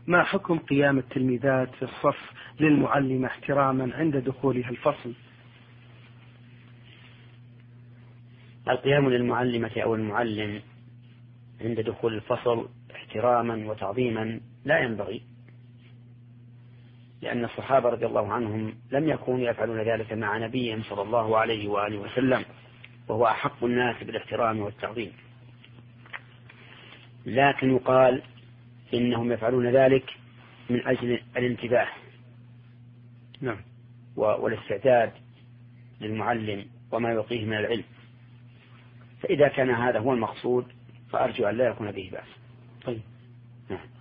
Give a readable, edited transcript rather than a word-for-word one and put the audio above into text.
ما حكم قيام التلميذات في الصف للمعلمة احتراما عند دخولها الفصل؟ القيام للمعلمة أو المعلم عند دخول الفصل احتراما وتعظيما لا ينبغي، لأن الصحابة رضي الله عنهم لم يكونوا يفعلون ذلك مع نبيهم صلى الله عليه وآله وسلم، وهو أحق الناس بالاحترام والتعظيم. لكن يقال إنهم يفعلون ذلك من أجل الانتباه والاستعداد للمعلم وما يلقيه من العلم، فإذا كان هذا هو المقصود فأرجو أن لا يكون به بأس. طيب.